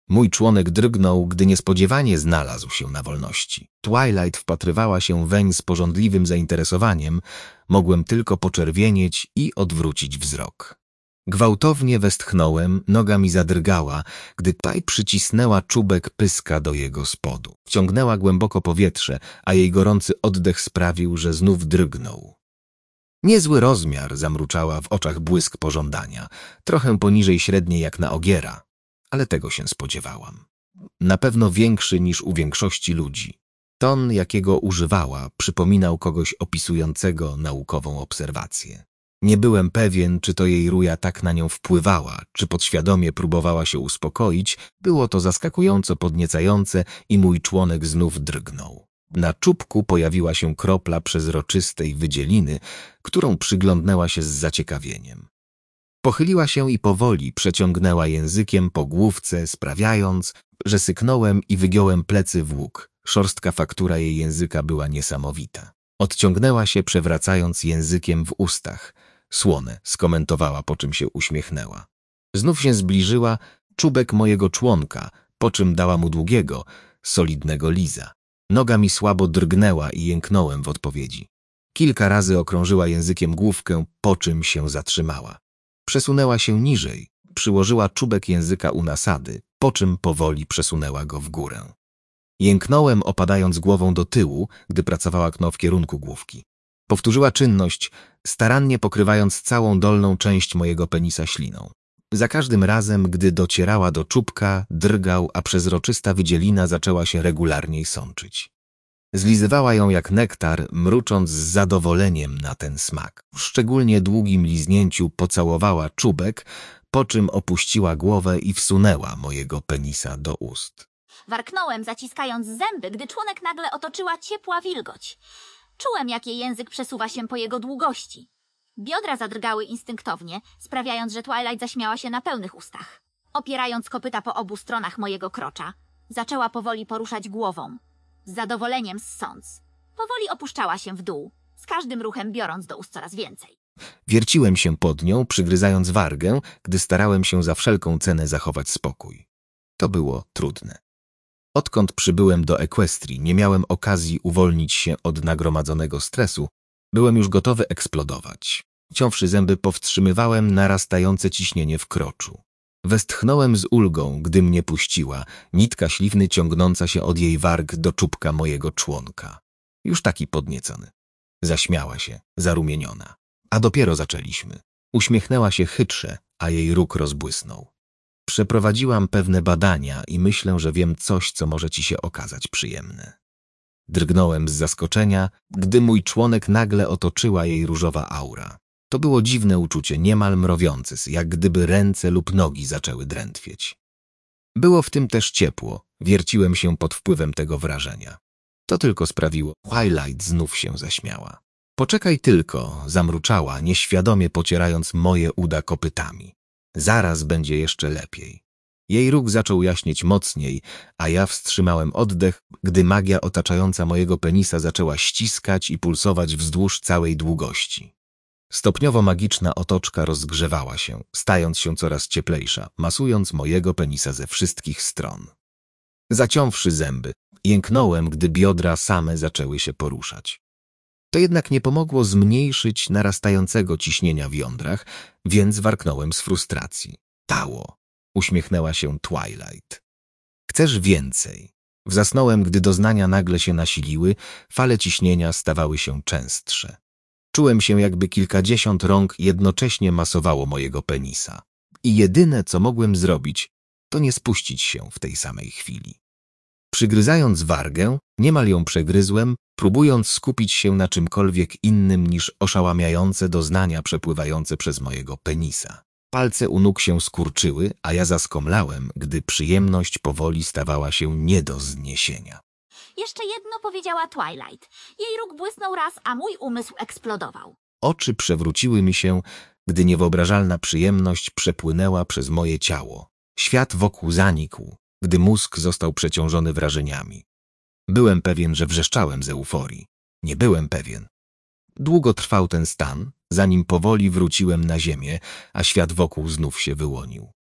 Mój członek drgnął, gdy niespodziewanie znalazł się na wolności. Twilight wpatrywała się weń z pożądliwym zainteresowaniem. Mogłem tylko poczerwienieć i odwrócić wzrok. Gwałtownie westchnąłem, noga mi zadrgała, gdy Taj przycisnęła czubek pyska do jego spodu. Wciągnęła głęboko powietrze, a jej gorący oddech sprawił, że znów drgnął. Niezły rozmiar, zamruczała, w oczach błysk pożądania, trochę poniżej średniej jak na ogiera, ale tego się spodziewałam. Na pewno większy niż u większości ludzi. Ton, jakiego używała, przypominał kogoś opisującego naukową obserwację. Nie byłem pewien, czy to jej ruja tak na nią wpływała, czy podświadomie próbowała się uspokoić. Było to zaskakująco podniecające i mój członek znów drgnął. Na czubku pojawiła się kropla przezroczystej wydzieliny, którą przyglądnęła się z zaciekawieniem. Pochyliła się i powoli przeciągnęła językiem po główce, sprawiając, że syknąłem i wygiąłem plecy w łuk. Szorstka faktura jej języka była niesamowita. Odciągnęła się, przewracając językiem w ustach. Słone, skomentowała, po czym się uśmiechnęła. Znów się zbliżyła, czubek mojego członka, po czym dała mu długiego, solidnego liza. Noga mi słabo drgnęła i jęknąłem w odpowiedzi. Kilka razy okrążyła językiem główkę, po czym się zatrzymała. Przesunęła się niżej, przyłożyła czubek języka u nasady, po czym powoli przesunęła go w górę. Jęknąłem, opadając głową do tyłu, gdy pracowała kno w kierunku główki. Powtórzyła czynność, starannie pokrywając całą dolną część mojego penisa śliną. Za każdym razem, gdy docierała do czubka, drgał, a przezroczysta wydzielina zaczęła się regularnie sączyć. Zlizywała ją jak nektar, mrucząc z zadowoleniem na ten smak. W szczególnie długim liznięciu pocałowała czubek, po czym opuściła głowę i wsunęła mojego penisa do ust. Warknąłem, zaciskając zęby, gdy członek nagle otoczyła ciepła wilgoć. Czułem, jak jej język przesuwa się po jego długości. Biodra zadrgały instynktownie, sprawiając, że Twilight zaśmiała się na pełnych ustach. Opierając kopyta po obu stronach mojego krocza, zaczęła powoli poruszać głową, z zadowoleniem ssąc. Powoli opuszczała się w dół, z każdym ruchem biorąc do ust coraz więcej. Wierciłem się pod nią, przygryzając wargę, gdy starałem się za wszelką cenę zachować spokój. To było trudne. Odkąd przybyłem do Equestrii, nie miałem okazji uwolnić się od nagromadzonego stresu. Byłem już gotowy eksplodować. Ciąwszy zęby, powstrzymywałem narastające ciśnienie w kroczu. Westchnąłem z ulgą, gdy mnie puściła, nitka śliwny ciągnąca się od jej warg do czubka mojego członka. Już taki podniecony. Zaśmiała się, zarumieniona. A dopiero zaczęliśmy. Uśmiechnęła się chytrze, a jej róg rozbłysnął. Przeprowadziłam pewne badania i myślę, że wiem coś, co może ci się okazać przyjemne. Drgnąłem z zaskoczenia, gdy mój członek nagle otoczyła jej różowa aura. To było dziwne uczucie, niemal mrowiące, jak gdyby ręce lub nogi zaczęły drętwieć. Było w tym też ciepło, wierciłem się pod wpływem tego wrażenia. To tylko sprawiło, Twilight znów się zaśmiała. Poczekaj tylko, zamruczała, nieświadomie pocierając moje uda kopytami. Zaraz będzie jeszcze lepiej. Jej róg zaczął jaśnieć mocniej, a ja wstrzymałem oddech, gdy magia otaczająca mojego penisa zaczęła ściskać i pulsować wzdłuż całej długości. Stopniowo magiczna otoczka rozgrzewała się, stając się coraz cieplejsza, masując mojego penisa ze wszystkich stron. Zaciąwszy zęby, jęknąłem, gdy biodra same zaczęły się poruszać. To jednak nie pomogło zmniejszyć narastającego ciśnienia w jądrach, więc warknąłem z frustracji. Tało, uśmiechnęła się Twilight. Chcesz więcej? Wzasnąłem, gdy doznania nagle się nasiliły, fale ciśnienia stawały się częstsze. Czułem się, jakby kilkadziesiąt rąk jednocześnie masowało mojego penisa. I jedyne, co mogłem zrobić, to nie spuścić się w tej samej chwili. Przygryzając wargę, niemal ją przegryzłem, próbując skupić się na czymkolwiek innym niż oszałamiające doznania przepływające przez mojego penisa. Palce u nóg się skurczyły, a ja zaskomlałem, gdy przyjemność powoli stawała się nie do zniesienia. Jeszcze jedno, powiedziała Twilight. Jej róg błysnął raz, a mój umysł eksplodował. Oczy przewróciły mi się, gdy niewyobrażalna przyjemność przepłynęła przez moje ciało. Świat wokół zanikł, gdy mózg został przeciążony wrażeniami. Byłem pewien, że wrzeszczałem z euforii. Nie byłem pewien. Długo trwał ten stan, zanim powoli wróciłem na ziemię, a świat wokół znów się wyłonił.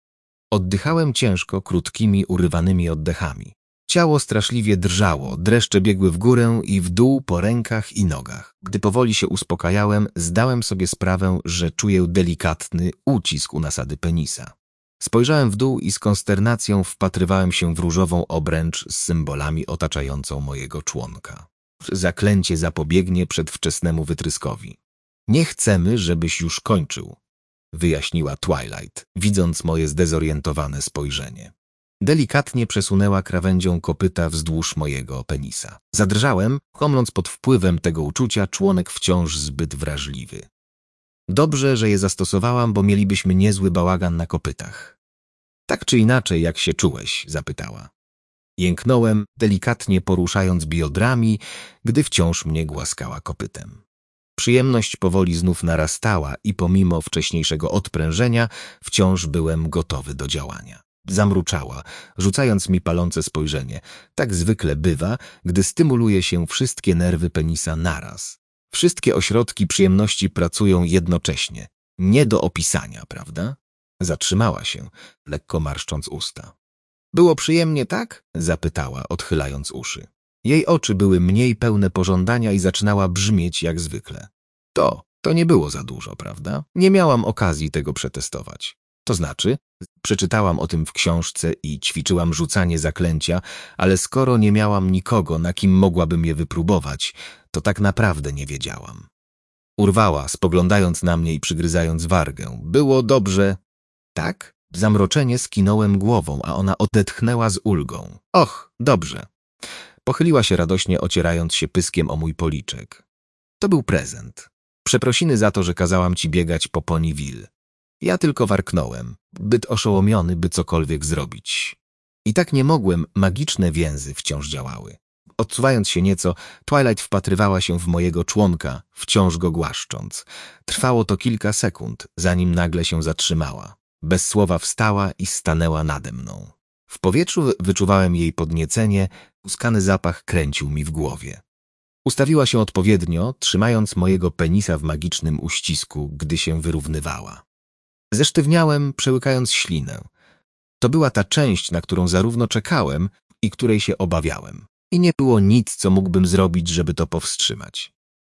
Oddychałem ciężko, krótkimi, urywanymi oddechami. Ciało straszliwie drżało, dreszcze biegły w górę i w dół po rękach i nogach. Gdy powoli się uspokajałem, zdałem sobie sprawę, że czuję delikatny ucisk u nasady penisa. Spojrzałem w dół i z konsternacją wpatrywałem się w różową obręcz z symbolami otaczającą mojego członka. Zaklęcie zapobiegnie przedwczesnemu wytryskowi. Nie chcemy, żebyś już kończył, wyjaśniła Twilight, widząc moje zdezorientowane spojrzenie. Delikatnie przesunęła krawędzią kopyta wzdłuż mojego penisa. Zadrżałem, komląc pod wpływem tego uczucia, członek wciąż zbyt wrażliwy. Dobrze, że je zastosowałam, bo mielibyśmy niezły bałagan na kopytach. Tak czy inaczej, jak się czułeś? Zapytała. Jęknąłem, delikatnie poruszając biodrami, gdy wciąż mnie głaskała kopytem. Przyjemność powoli znów narastała i pomimo wcześniejszego odprężenia wciąż byłem gotowy do działania. Zamruczała, rzucając mi palące spojrzenie. Tak zwykle bywa, gdy stymuluje się wszystkie nerwy penisa naraz. Wszystkie ośrodki przyjemności pracują jednocześnie. Nie do opisania, prawda? Zatrzymała się, lekko marszcząc usta. Było przyjemnie, tak? Zapytała, odchylając uszy. Jej oczy były mniej pełne pożądania i zaczynała brzmieć jak zwykle. To, to nie było za dużo, prawda? Nie miałam okazji tego przetestować. To znaczy, przeczytałam o tym w książce i ćwiczyłam rzucanie zaklęcia, ale skoro nie miałam nikogo, na kim mogłabym je wypróbować, to tak naprawdę nie wiedziałam. Urwała, spoglądając na mnie i przygryzając wargę. Było dobrze. Tak? Zamroczenie skinąłem głową, a ona odetchnęła z ulgą. Och, dobrze. Pochyliła się radośnie, ocierając się pyskiem o mój policzek. To był prezent. Przeprosiny za to, że kazałam ci biegać po Ponyville. Ja tylko warknąłem, byt oszołomiony, by cokolwiek zrobić. I tak nie mogłem, magiczne więzy wciąż działały. Odsuwając się nieco, Twilight wpatrywała się w mojego członka, wciąż go głaszcząc. Trwało to kilka sekund, zanim nagle się zatrzymała. Bez słowa wstała i stanęła nade mną. W powietrzu wyczuwałem jej podniecenie, uskany zapach kręcił mi w głowie. Ustawiła się odpowiednio, trzymając mojego penisa w magicznym uścisku, gdy się wyrównywała. Zesztywniałem, przełykając ślinę. To była ta część, na którą zarówno czekałem i której się obawiałem. I nie było nic, co mógłbym zrobić, żeby to powstrzymać.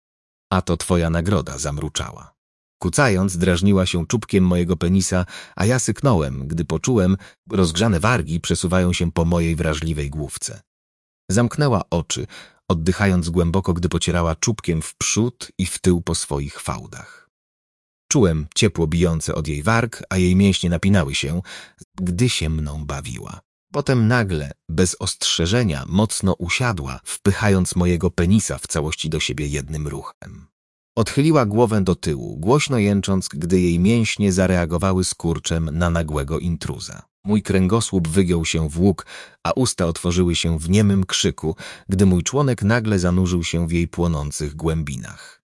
A to twoja nagroda, zamruczała. Kucając, drażniła się czubkiem mojego penisa, a ja syknąłem, gdy poczułem, rozgrzane wargi przesuwają się po mojej wrażliwej główce. Zamknęła oczy, oddychając głęboko, gdy pocierała czubkiem w przód i w tył po swoich fałdach. Czułem ciepło bijące od jej warg, a jej mięśnie napinały się, gdy się mną bawiła. Potem nagle, bez ostrzeżenia, mocno usiadła, wpychając mojego penisa w całości do siebie jednym ruchem. Odchyliła głowę do tyłu, głośno jęcząc, gdy jej mięśnie zareagowały skurczem na nagłego intruza. Mój kręgosłup wygiął się w łuk, a usta otworzyły się w niemym krzyku, gdy mój członek nagle zanurzył się w jej płonących głębinach.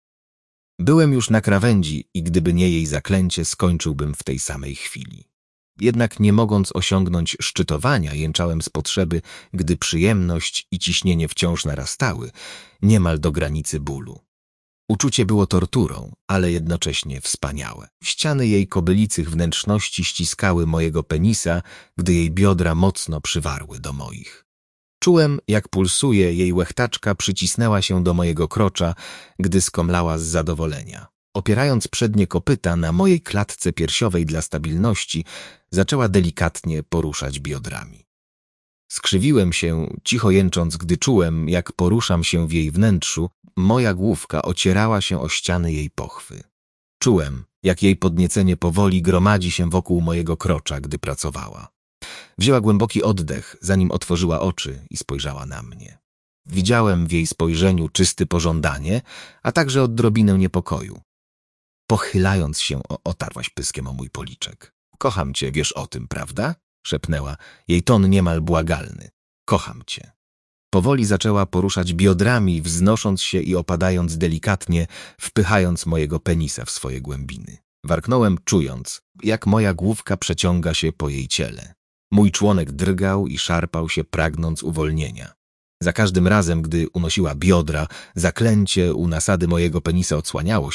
Byłem już na krawędzi i gdyby nie jej zaklęcie, skończyłbym w tej samej chwili. Jednak nie mogąc osiągnąć szczytowania, jęczałem z potrzeby, gdy przyjemność i ciśnienie wciąż narastały, niemal do granicy bólu. Uczucie było torturą, ale jednocześnie wspaniałe. Ściany jej kobylicych wnętrzności ściskały mojego penisa, gdy jej biodra mocno przywarły do moich. Czułem, jak pulsuje, jej łechtaczka przycisnęła się do mojego krocza, gdy skomlała z zadowolenia. Opierając przednie kopyta na mojej klatce piersiowej dla stabilności, zaczęła delikatnie poruszać biodrami. Skrzywiłem się, cicho jęcząc, gdy czułem, jak poruszam się w jej wnętrzu, moja główka ocierała się o ściany jej pochwy. Czułem, jak jej podniecenie powoli gromadzi się wokół mojego krocza, gdy pracowała. Wzięła głęboki oddech, zanim otworzyła oczy i spojrzała na mnie. Widziałem w jej spojrzeniu czyste pożądanie, a także odrobinę niepokoju. Pochylając się, otarłaś pyskiem o mój policzek. Kocham cię, wiesz o tym, prawda? Szepnęła, jej ton niemal błagalny. Kocham cię. Powoli zaczęła poruszać biodrami, wznosząc się i opadając delikatnie, wpychając mojego penisa w swoje głębiny. Warknąłem, czując, jak moja główka przeciąga się po jej ciele. Mój członek drgał i szarpał się, pragnąc uwolnienia. Za każdym razem, gdy unosiła biodra, zaklęcie u nasady mojego penisa odsłaniało się,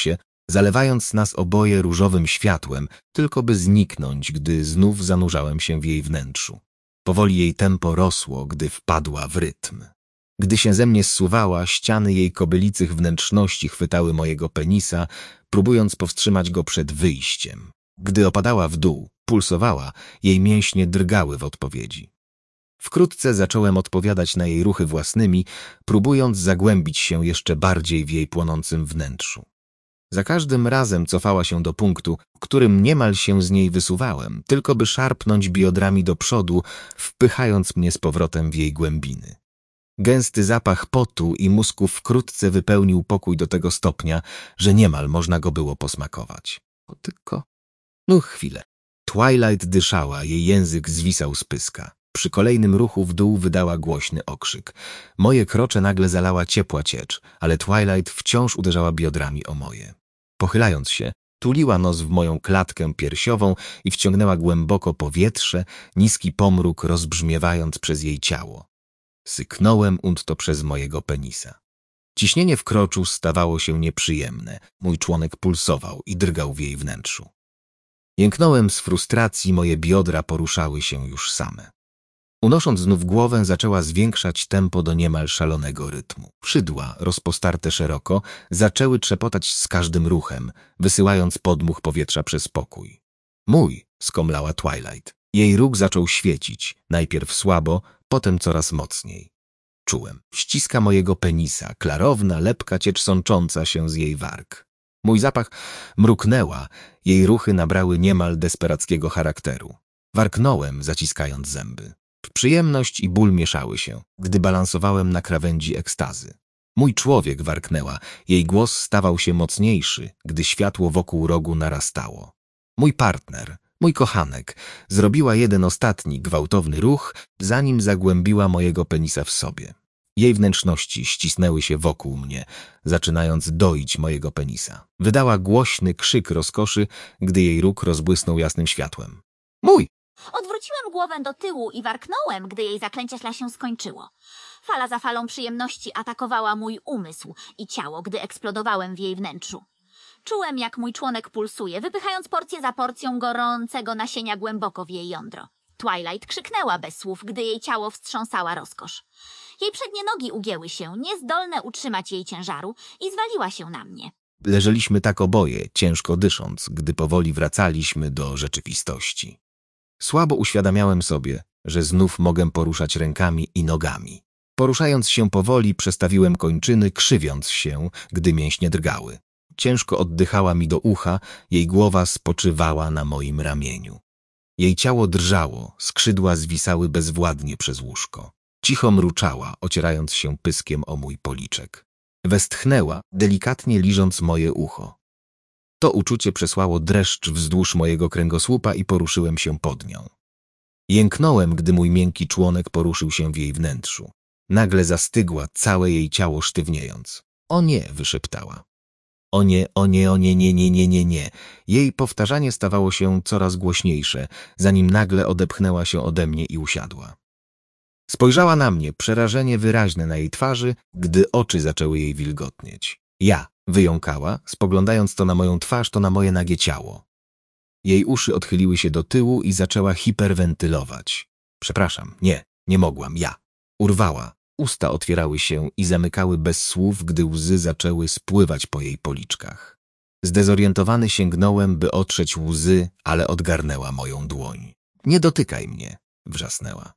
zalewając nas oboje różowym światłem, tylko by zniknąć, gdy znów zanurzałem się w jej wnętrzu. Powoli jej tempo rosło, gdy wpadła w rytm. Gdy się ze mnie zsuwała, ściany jej kobylicych wnętrzności chwytały mojego penisa, próbując powstrzymać go przed wyjściem. Gdy opadała w dół, pulsowała, jej mięśnie drgały w odpowiedzi. Wkrótce zacząłem odpowiadać na jej ruchy własnymi, próbując zagłębić się jeszcze bardziej w jej płonącym wnętrzu. Za każdym razem cofała się do punktu, w którym niemal się z niej wysuwałem, tylko by szarpnąć biodrami do przodu, wpychając mnie z powrotem w jej głębiny. Gęsty zapach potu i mózgu wkrótce wypełnił pokój do tego stopnia, że niemal można go było posmakować. O, tylko... No chwilę. Twilight dyszała, jej język zwisał z pyska. Przy kolejnym ruchu w dół wydała głośny okrzyk. Moje krocze nagle zalała ciepła ciecz, ale Twilight wciąż uderzała biodrami o moje. Pochylając się, tuliła nos w moją klatkę piersiową i wciągnęła głęboko powietrze, niski pomruk rozbrzmiewając przez jej ciało. Syknąłem und to przez mojego penisa. Ciśnienie w kroczu stawało się nieprzyjemne. Mój członek pulsował i drgał w jej wnętrzu. Jęknąłem z frustracji, moje biodra poruszały się już same. Unosząc znów głowę, zaczęła zwiększać tempo do niemal szalonego rytmu. Szydła, rozpostarte szeroko, zaczęły trzepotać z każdym ruchem, wysyłając podmuch powietrza przez pokój. Mój, skomlała Twilight. Jej róg zaczął świecić, najpierw słabo, potem coraz mocniej. Czułem. Ściska mojego penisa, klarowna, lepka ciecz sącząca się z jej warg. Mój zapach mruknęła, jej ruchy nabrały niemal desperackiego charakteru. Warknąłem, zaciskając zęby. Przyjemność i ból mieszały się, gdy balansowałem na krawędzi ekstazy. Mój człowiek, warknęła, jej głos stawał się mocniejszy, gdy światło wokół rogu narastało. Mój partner, mój kochanek, zrobiła jeden ostatni, gwałtowny ruch, zanim zagłębiła mojego penisa w sobie. Jej wnętrzności ścisnęły się wokół mnie, zaczynając doić mojego penisa. Wydała głośny krzyk rozkoszy, gdy jej róg rozbłysnął jasnym światłem. Mój! Odwróciłem głowę do tyłu i warknąłem, gdy jej zaklęcie szla się skończyło. Fala za falą przyjemności atakowała mój umysł i ciało, gdy eksplodowałem w jej wnętrzu. Czułem, jak mój członek pulsuje, wypychając porcję za porcją gorącego nasienia głęboko w jej jądro. Twilight krzyknęła bez słów, gdy jej ciało wstrząsała rozkosz. Jej przednie nogi ugięły się, niezdolne utrzymać jej ciężaru, i zwaliła się na mnie. Leżeliśmy tak oboje, ciężko dysząc, gdy powoli wracaliśmy do rzeczywistości. Słabo uświadamiałem sobie, że znów mogę poruszać rękami i nogami. Poruszając się powoli, przestawiłem kończyny, krzywiąc się, gdy mięśnie drgały. Ciężko oddychała mi do ucha, jej głowa spoczywała na moim ramieniu. Jej ciało drżało, skrzydła zwisały bezwładnie przez łóżko. Cicho mruczała, ocierając się pyskiem o mój policzek. Westchnęła, delikatnie liżąc moje ucho. To uczucie przesłało dreszcz wzdłuż mojego kręgosłupa i poruszyłem się pod nią. Jęknąłem, gdy mój miękki członek poruszył się w jej wnętrzu. Nagle zastygła, całe jej ciało sztywniejąc. O nie, wyszeptała. O nie, o nie, o nie, nie, nie, nie, nie, nie. Jej powtarzanie stawało się coraz głośniejsze, zanim nagle odepchnęła się ode mnie i usiadła. Spojrzała na mnie, przerażenie wyraźne na jej twarzy, gdy oczy zaczęły jej wilgotnieć. Ja, wyjąkała, spoglądając to na moją twarz, to na moje nagie ciało. Jej uszy odchyliły się do tyłu i zaczęła hiperwentylować. Przepraszam, nie, nie mogłam, ja. Urwała. Usta otwierały się i zamykały bez słów, gdy łzy zaczęły spływać po jej policzkach. Zdezorientowany sięgnąłem, by otrzeć łzy, ale odgarnęła moją dłoń. Nie dotykaj mnie, wrzasnęła.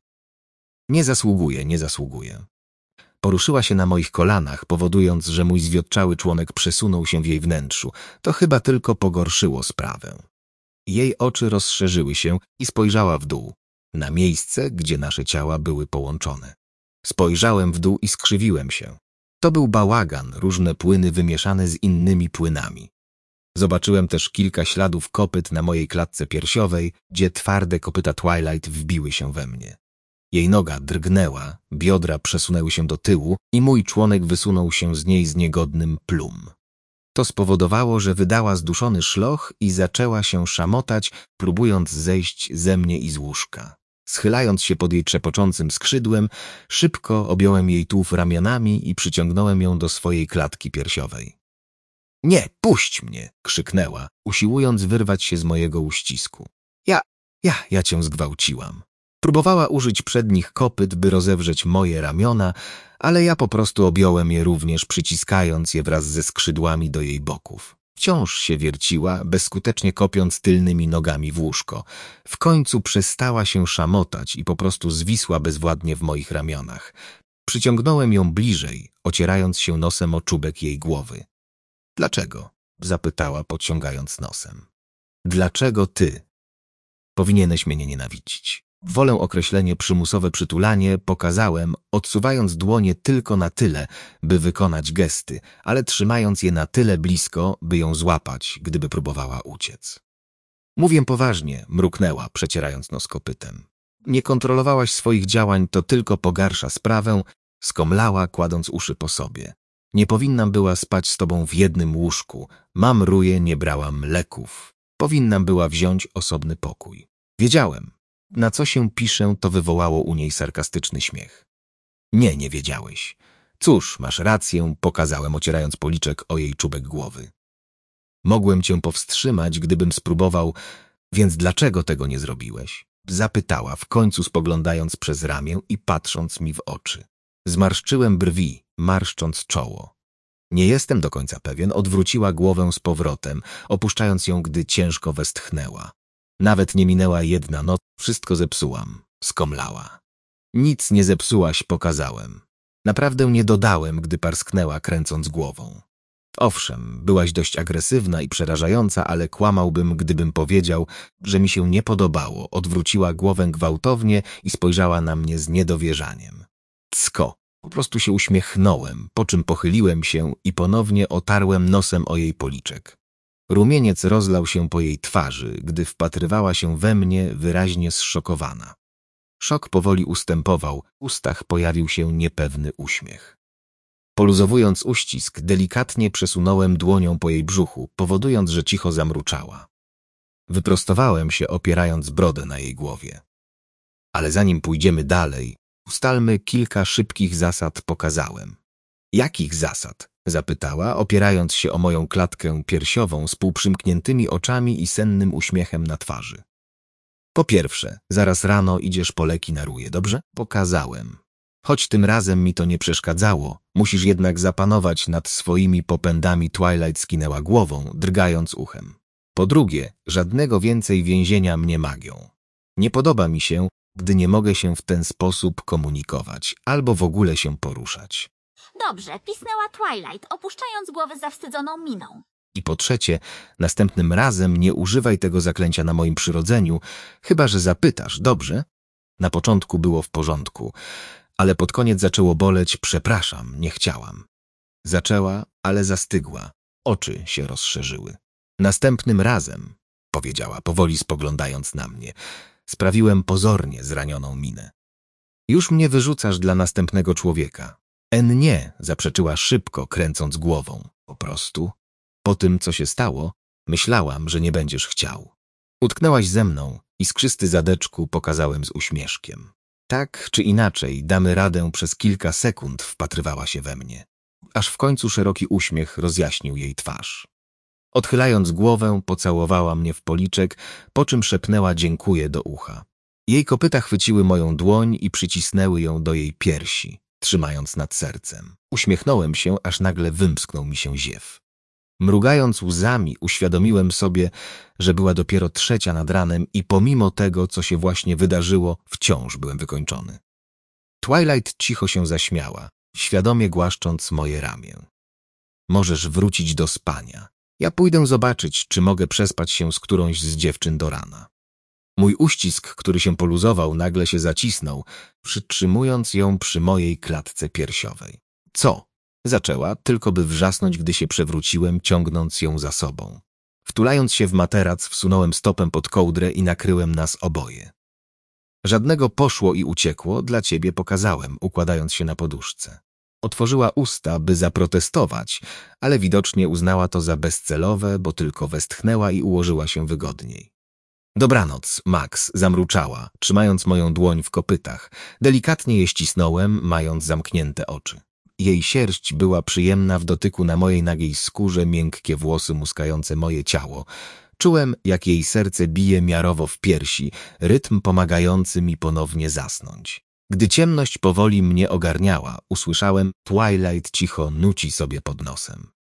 Nie zasługuję, nie zasługuję. Poruszyła się na moich kolanach, powodując, że mój zwiotczały członek przesunął się w jej wnętrzu. To chyba tylko pogorszyło sprawę. Jej oczy rozszerzyły się i spojrzała w dół, na miejsce, gdzie nasze ciała były połączone. Spojrzałem w dół i skrzywiłem się. To był bałagan, różne płyny wymieszane z innymi płynami. Zobaczyłem też kilka śladów kopyt na mojej klatce piersiowej, gdzie twarde kopyta Twilight wbiły się we mnie. Jej noga drgnęła, biodra przesunęły się do tyłu i mój członek wysunął się z niej z niegodnym plum. To spowodowało, że wydała zduszony szloch i zaczęła się szamotać, próbując zejść ze mnie i z łóżka. Schylając się pod jej trzepoczącym skrzydłem, szybko objąłem jej tułów ramionami i przyciągnąłem ją do swojej klatki piersiowej. Nie, puść mnie! Krzyknęła, usiłując wyrwać się z mojego uścisku. Ja, ja, ja cię zgwałciłam. Próbowała użyć przednich kopyt, by rozewrzeć moje ramiona, ale ja po prostu objąłem je również, przyciskając je wraz ze skrzydłami do jej boków. Wciąż się wierciła, bezskutecznie kopiąc tylnymi nogami w łóżko. W końcu przestała się szamotać i po prostu zwisła bezwładnie w moich ramionach. Przyciągnąłem ją bliżej, ocierając się nosem o czubek jej głowy. Dlaczego? Zapytała, podciągając nosem. Dlaczego ty? Powinieneś mnie nienawidzić. Wolę określenie przymusowe przytulanie pokazałem, odsuwając dłonie tylko na tyle, by wykonać gesty, ale trzymając je na tyle blisko, by ją złapać, gdyby próbowała uciec. Mówię poważnie, mruknęła, przecierając nos kopytem. Nie kontrolowałaś swoich działań, to tylko pogarsza sprawę, skomlała, kładąc uszy po sobie. Nie powinnam była spać z tobą w jednym łóżku. Mam ruje, nie brałam leków. Powinnam była wziąć osobny pokój. Wiedziałem. Na co się piszę, to wywołało u niej sarkastyczny śmiech. Nie, nie wiedziałeś. Cóż, masz rację, pokazałem, ocierając policzek o jej czubek głowy. Mogłem cię powstrzymać, gdybym spróbował, więc dlaczego tego nie zrobiłeś? Zapytała, w końcu spoglądając przez ramię i patrząc mi w oczy. Zmarszczyłem brwi, marszcząc czoło. Nie jestem do końca pewien, odwróciła głowę z powrotem, opuszczając ją, gdy ciężko westchnęła. Nawet nie minęła jedna noc, wszystko zepsułam, skomlała. Nic nie zepsułaś, pokazałem. Naprawdę nie dodałem, gdy parsknęła, kręcąc głową. Owszem, byłaś dość agresywna i przerażająca, ale kłamałbym, gdybym powiedział, że mi się nie podobało. Odwróciła głowę gwałtownie i spojrzała na mnie z niedowierzaniem. Cko, po prostu się uśmiechnąłem, po czym pochyliłem się i ponownie otarłem nosem o jej policzek. Rumieniec rozlał się po jej twarzy, gdy wpatrywała się we mnie wyraźnie zszokowana. Szok powoli ustępował, w ustach pojawił się niepewny uśmiech. Poluzowując uścisk, delikatnie przesunąłem dłonią po jej brzuchu, powodując, że cicho zamruczała. Wyprostowałem się, opierając brodę na jej głowie. Ale zanim pójdziemy dalej, ustalmy kilka szybkich zasad, pokazałem. Jakich zasad? Zapytała, opierając się o moją klatkę piersiową z półprzymkniętymi oczami i sennym uśmiechem na twarzy. Po pierwsze, zaraz rano idziesz po leki na ruje, dobrze? Pokazałem. Choć tym razem mi to nie przeszkadzało, musisz jednak zapanować nad swoimi popędami. Twilight skinęła głową, drgając uchem. Po drugie, żadnego więcej więzienia mnie magią. Nie podoba mi się, gdy nie mogę się w ten sposób komunikować, albo w ogóle się poruszać. Dobrze, pisnęła Twilight, opuszczając głowę zawstydzoną miną. I po trzecie, następnym razem nie używaj tego zaklęcia na moim przyrodzeniu, chyba że zapytasz, dobrze? Na początku było w porządku, ale pod koniec zaczęło boleć, przepraszam, nie chciałam. Zaczęła, ale zastygła, oczy się rozszerzyły. Następnym razem, powiedziała, powoli spoglądając na mnie, sprawiłem pozornie zranioną minę. Już mnie wyrzucasz dla następnego człowieka. En nie, zaprzeczyła szybko, kręcąc głową. Po prostu. Po tym, co się stało, myślałam, że nie będziesz chciał. Utknęłaś ze mną, iskrzysty zadeczku, pokazałem z uśmieszkiem. Tak czy inaczej, damy radę. Przez kilka sekund wpatrywała się we mnie. Aż w końcu szeroki uśmiech rozjaśnił jej twarz. Odchylając głowę, pocałowała mnie w policzek, po czym szepnęła dziękuję do ucha. Jej kopyta chwyciły moją dłoń i przycisnęły ją do jej piersi, trzymając nad sercem. Uśmiechnąłem się, aż nagle wymsknął mi się ziew. Mrugając łzami, uświadomiłem sobie, że była dopiero trzecia nad ranem i pomimo tego, co się właśnie wydarzyło, wciąż byłem wykończony. Twilight cicho się zaśmiała, świadomie głaszcząc moje ramię. Możesz wrócić do spania. Ja pójdę zobaczyć, czy mogę przespać się z którąś z dziewczyn do rana. Mój uścisk, który się poluzował, nagle się zacisnął, przytrzymując ją przy mojej klatce piersiowej. Co? Zaczęła, tylko by wrzasnąć, gdy się przewróciłem, ciągnąc ją za sobą. Wtulając się w materac, wsunąłem stopę pod kołdrę i nakryłem nas oboje. Żadnego poszło i uciekło, dla ciebie pokazałem, układając się na poduszce. Otworzyła usta, by zaprotestować, ale widocznie uznała to za bezcelowe, bo tylko westchnęła i ułożyła się wygodniej. Dobranoc, Max, zamruczała, trzymając moją dłoń w kopytach. Delikatnie je ścisnąłem, mając zamknięte oczy. Jej sierść była przyjemna w dotyku, na mojej nagiej skórze miękkie włosy muskające moje ciało. Czułem, jak jej serce bije miarowo w piersi, rytm pomagający mi ponownie zasnąć. Gdy ciemność powoli mnie ogarniała, usłyszałem, Twilight cicho nuci sobie pod nosem.